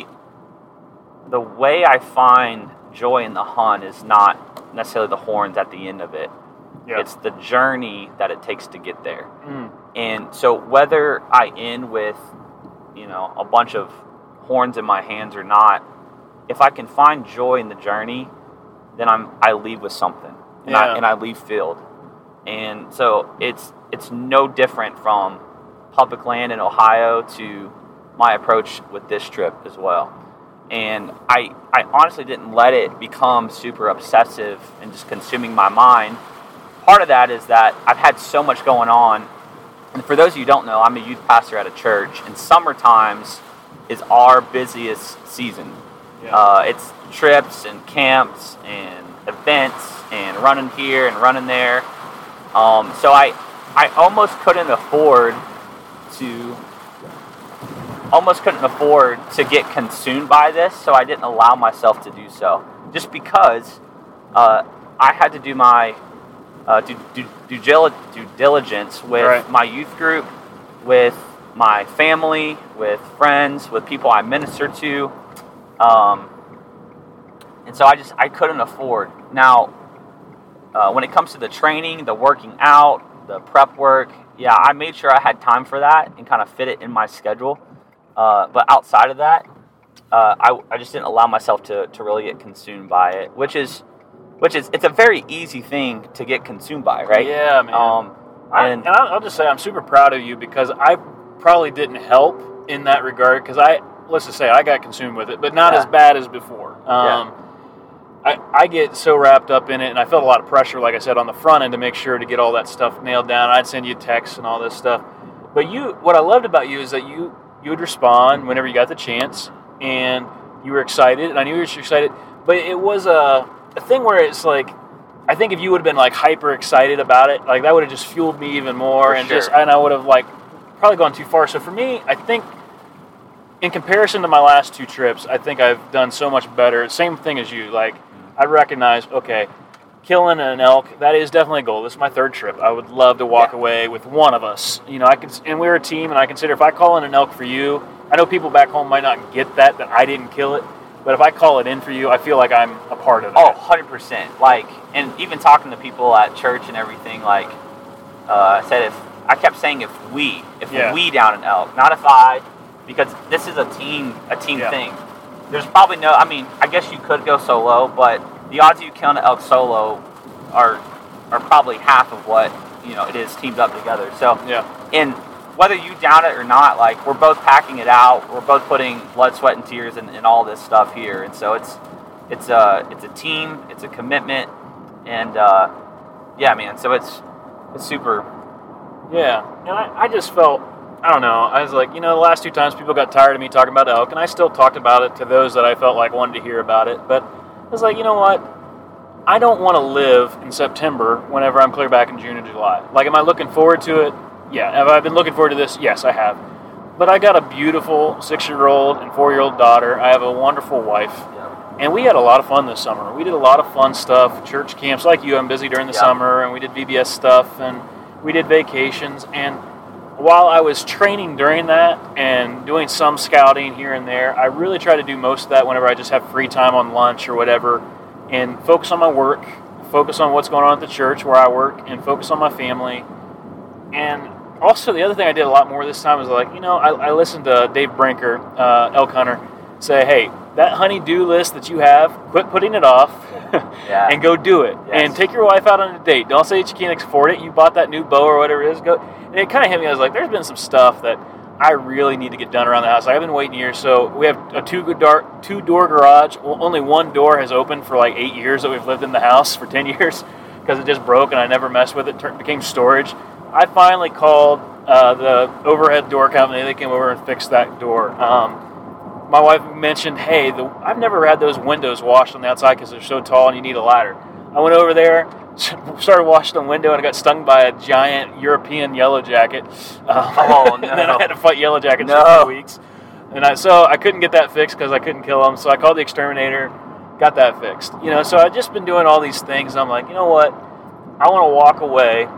the way I find joy in the hunt is not necessarily the horns at the end of it. Yeah. It's the journey that it takes to get there. Mm. And so whether I end with, you know, a bunch of horns in my hands or not, if I can find joy in the journey, then I'm I leave with something. And, yeah. I, and I leave filled. And so it's it's no different from public land in Ohio to my approach with this trip as well. And I I honestly didn't let it become super obsessive and just consuming my mind. Part of that is that I've had so much going on. And for those of you who don't know, I'm a youth pastor at a church, and summer times is our busiest season. Yeah. Uh, it's trips and camps and events and running here and running there. Um, so I I almost couldn't afford to almost couldn't afford to get consumed by this, so I didn't allow myself to do so. Just because uh, I had to do my uh, due, due, due, due diligence with right. my youth group, with my family, with friends, with people I minister to. Um, and so I just, I couldn't afford. Now, uh, when it comes to the training, the working out, the prep work, yeah, I made sure I had time for that and kind of fit it in my schedule. Uh, but outside of that, uh, I, I just didn't allow myself to, to really get consumed by it, which is, which is, it's a very easy thing to get consumed by, right? Yeah, man. Um, I, and, and I'll just say I'm super proud of you because I probably didn't help in that regard because I, let's just say I got consumed with it, but not yeah. as bad as before. Um, yeah. I, I get so wrapped up in it, and I felt a lot of pressure, like I said, on the front end to make sure to get all that stuff nailed down. I'd send you texts and all this stuff. But you, what I loved about you is that you, you would respond whenever you got the chance. and you were excited, and I knew you were excited, but it was a, a thing where it's like, I think if you would have been like hyper excited about it, like that would have just fueled me even more, For and sure. just and I would have like probably gone too far. So for me, I think in comparison to my last two trips, I think I've done so much better. Same thing as you. Like I recognize, okay, killing an elk, that is definitely a goal. This is my third trip. I would love to walk Yeah. away with one of us. You know, I can, and we're a team, and I consider if I call in an elk for you, I know people back home might not get that that I didn't kill it. But if I call it in for you, I feel like I'm a part of it. Oh, one hundred percent. Like, and even talking to people at church and everything, like, uh, I said if, I kept saying if we, if Yeah. we down an elk, not if I, because this is a team, a team Yeah. thing. There's probably no, I mean, I guess you could go solo, but the odds of you killing an elk solo are, are probably half of what, you know, it is teamed up together. So, Yeah. and whether you down it or not, like, we're both packing it out. We're both putting blood, sweat, and tears in, in all this stuff here. And so it's it's a, it's a team. It's a commitment. And, uh, yeah, man, so it's it's super. Yeah. And I, I just felt, I don't know, I was like, you know, the last two times people got tired of me talking about elk, and I still talked about it to those that I felt like wanted to hear about it. But I was like, you know what? I don't want to live in September whenever I'm clear back in June and July. Like, am I looking forward to it? Yeah. Have I been looking forward to this? Yes, I have. But I got a beautiful six-year-old and four-year-old daughter. I have a wonderful wife. Yeah. And we had a lot of fun this summer. We did a lot of fun stuff, church camps like you. I'm busy during the Yeah. summer, and we did V B S stuff, and we did vacations. And while I was training during that and doing some scouting here and there, I really try to do most of that whenever I just have free time on lunch or whatever, and focus on my work, focus on what's going on at the church where I work, and focus on my family. And also, the other thing I did a lot more this time was like, you know, I, I listened to Dave Brinker, uh, elk hunter, say, hey, that honey-do list that you have, quit putting it off Yeah. and go do it. Yes. And take your wife out on a date. Don't say that you can't afford it. You bought that new bow or whatever it is. Go. And it kind of hit me. I was like, there's been some stuff that I really need to get done around the house. Like, I've been waiting years. So we have a two door, two door garage. Well, only one door has opened for like eight years that we've lived in the house for ten years because it just broke and I never messed with it. It became storage. I finally called uh, the overhead door company. They came over and fixed that door. Um, my wife mentioned, hey, the, I've never had those windows washed on the outside because they're so tall and you need a ladder. I went over there, started washing the window, and I got stung by a giant European yellow jacket. Um, Oh, and then I no. had to fight yellow jackets No. for a few weeks. And I, so I couldn't get that fixed because I couldn't kill them. So I called the exterminator, got that fixed. You know, so I've just been doing all these things. And I'm like, you know what? I want to walk away.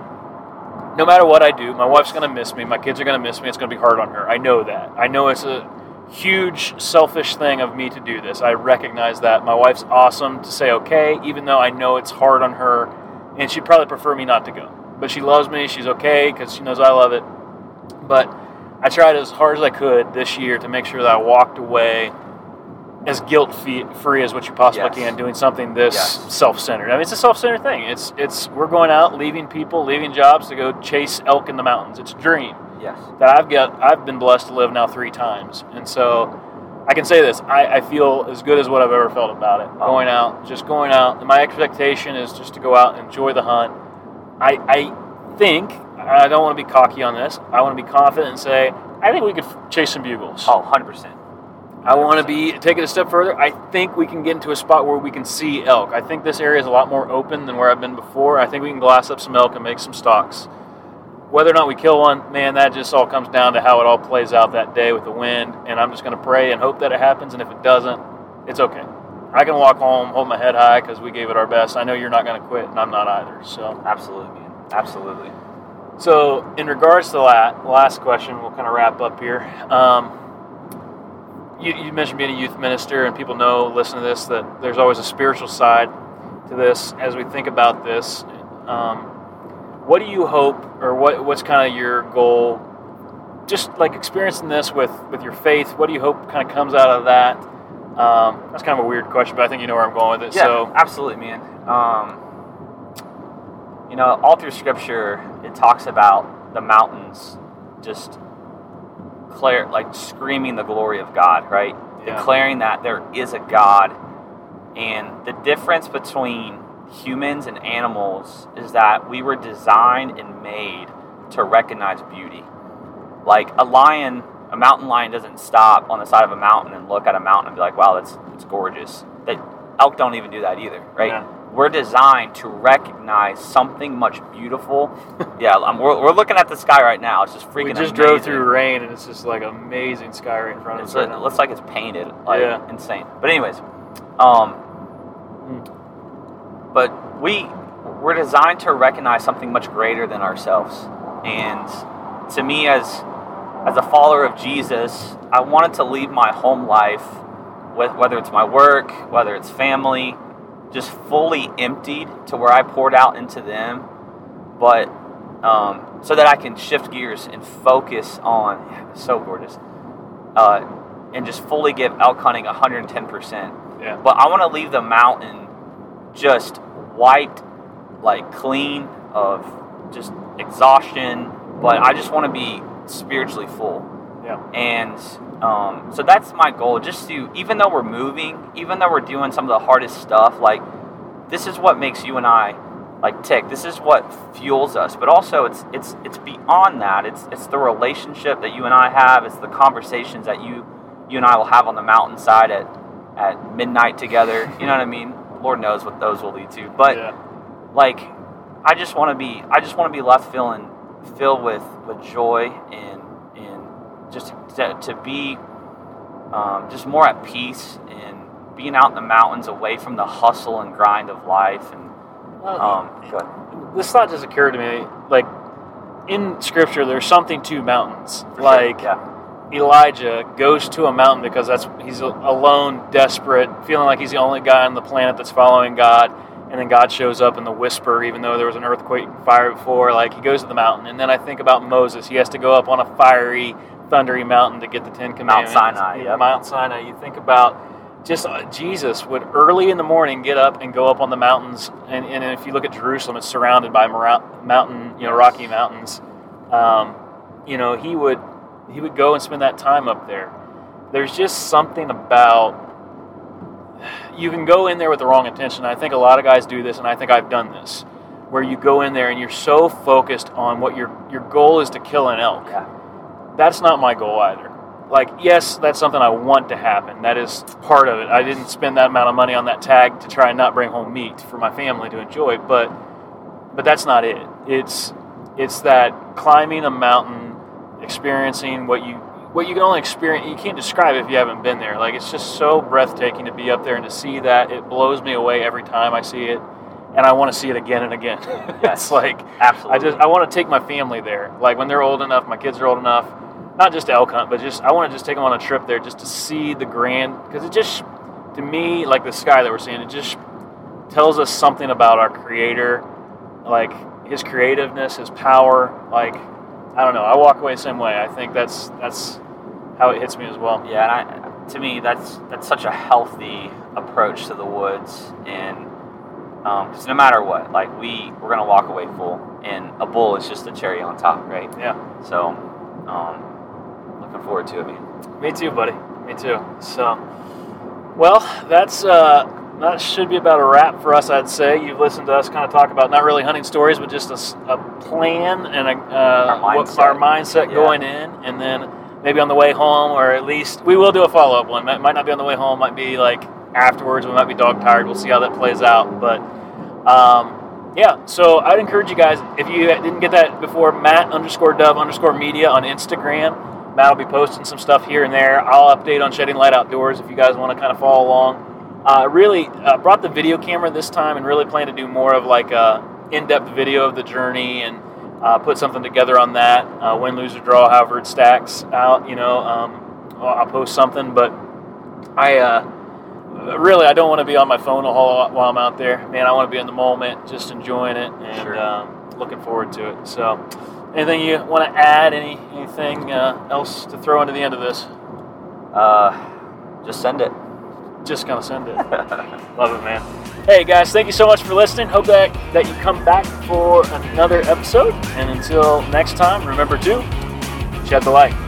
No matter what I do, my wife's going to miss me. My kids are going to miss me. It's going to be hard on her. I know that. I know it's a huge selfish thing of me to do this. I recognize that. My wife's awesome to say okay, even though I know it's hard on her, and she'd probably prefer me not to go. But she loves me. She's okay because she knows I love it. But I tried as hard as I could this year to make sure that I walked away as guilt-free as what you possibly Yes. can, doing something this Yes. self-centered. I mean, it's a self-centered thing. It's it's we're going out, leaving people, leaving jobs to go chase elk in the mountains. It's a dream Yes. that I've got. I've been blessed to live now three times, and so I can say this: I, I feel as good as what I've ever felt about it. Oh. Going out, just going out. And my expectation is just to go out and enjoy the hunt. I I think I don't want to be cocky on this. I want to be confident and say I think we could f- chase some bugles. Oh, one hundred percent. I want to be take it a step further. I think we can get into a spot where we can see elk. I think this area is a lot more open than where I've been before. I think we can glass up some elk and make some stalks. Whether or not we kill one, man, that just all comes down to how it all plays out that day with the wind. And I'm just going to pray and hope that it happens. And if it doesn't, it's okay. I can walk home, hold my head high because we gave it our best. I know you're not going to quit, and I'm not either. So Absolutely, man. Absolutely. So in regards to that, last question, we'll kind of wrap up here. Um, You, you mentioned being a youth minister, and people know, listen to this, that there's always a spiritual side to this. As we think about this, um, what do you hope, or what what's kind of your goal, just like experiencing this with, with your faith, what do you hope kind of comes out of that? Um, that's kind of a weird question, but I think you know where I'm going with it. Yeah, So, absolutely, man. Um, you know, all through Scripture, it talks about the mountains just Declare, like screaming the glory of God, right? Yeah. Declaring that there is a God. And the difference between humans and animals is that we were designed and made to recognize beauty. Like a lion a mountain lion doesn't stop on the side of a mountain and look at a mountain and be like, wow, that's, that's gorgeous. That elk don't even do that either, right? Yeah. We're designed to recognize something much beautiful. yeah, I'm, we're, we're looking at the sky right now. It's just freaking We just amazing. drove through rain, and it's just like amazing sky right in front of It's us. a, Right it looks like it's painted, like Yeah. insane. But anyways, um, but we we're designed to recognize something much greater than ourselves. And to me, as as a follower of Jesus, I wanted to leave my home life, with whether it's my work, whether it's family, just fully emptied to where I poured out into them, but um, so that I can shift gears and focus on, yeah, it's so gorgeous, uh, and just fully give elk hunting one hundred ten percent. Yeah. But I want to leave the mountain just wiped, like clean of just exhaustion, but I just want to be spiritually full. Yeah. And um, so that's my goal, just to, even though we're moving, even though we're doing some of the hardest stuff, like, this is what makes you and I, like, tick. This is what fuels us. But also, it's it's it's beyond that. It's it's the relationship that you and I have. It's the conversations that you you and I will have on the mountainside at, at midnight together. You know what I mean? Lord knows what those will lead to. But, Yeah. like, I just want to be, I just want to be left feeling, filled with, with joy and, and just to, to be um, just more at peace and being out in the mountains away from the hustle and grind of life. And um, go ahead. This thought just occurred to me, like, in Scripture, there's something to mountains. For sure, Like, yeah. Elijah goes to a mountain because that's he's alone, desperate, feeling like he's the only guy on the planet that's following God. And then God shows up in the whisper, even though there was an earthquake and fire before. Like, he goes to the mountain. And then I think about Moses. He has to go up on a fiery, thundery mountain to get the Ten Commandments. Sinai, Yeah, yep. Mount Sinai. You think about just uh, Jesus would early in the morning get up and go up on the mountains. And, and if you look at Jerusalem, it's surrounded by mora- mountain, you know, rocky mountains. Um, you know, he would he would go and spend that time up there. There's just something about, you can go in there with the wrong intention. I think a lot of guys do this, and I think I've done this, where you go in there and you're so focused on what your your goal is to kill an elk. Yeah. That's not my goal either. Like, yes, that's something I want to happen. That is part of it. I didn't spend that amount of money on that tag to try and not bring home meat for my family to enjoy, but but that's not it. It's it's that climbing a mountain, experiencing what you what you can only experience. You can't describe it if you haven't been there. Like, it's just so breathtaking to be up there and to see that. It blows me away every time I see it, and I want to see it again and again. Yes, it's like absolutely. I just I want to take my family there. Like, when they're old enough, my kids are old enough. Not just to elk hunt, but just I want to just take them on a trip there just to see the grand, because it just, to me, like the sky that we're seeing, it just tells us something about our Creator, like His creativeness, His power. Like, I don't know, I walk away the same way. I think that's that's how it hits me as well. Yeah, and I, to me, that's that's such a healthy approach to the woods, and because no matter what, like, we we're gonna walk away full, and a bull is just the cherry on top, right? Yeah. So, um, looking forward to it, man. Me too, buddy. Me too. So, well, that's uh, that should be about a wrap for us, I'd say. You've listened to us kind of talk about not really hunting stories, but just a, s- a plan and a, uh, Our what mindset. our mindset Yeah. going in, and then maybe on the way home, or at least we will do a follow-up one. Might, might not be on the way home, might be like afterwards. We might be dog tired. We'll see how that plays out. But um, yeah, so I'd encourage you guys, if you didn't get that before, Matt underscore Dove underscore media on Instagram. Matt will be posting some stuff here and there. I'll update on Shedding Light Outdoors if you guys want to kind of follow along. Uh, really uh, brought the video camera this time, and really plan to do more of like a in-depth video of the journey, and uh, put something together on that. Uh, win, lose, or draw, however it stacks out. You know, um, I'll, I'll post something, but I uh, really I don't want to be on my phone a whole lot while I'm out there. Man, I want to be in the moment, just enjoying it, and Sure. um, looking forward to it. So, anything you want to add? Any anything uh, else to throw into the end of this? Uh, just send it. Just gonna send it. Love it, man. Hey guys, thank you so much for listening. Hope that, that you come back for another episode. And until next time, remember to shed the light.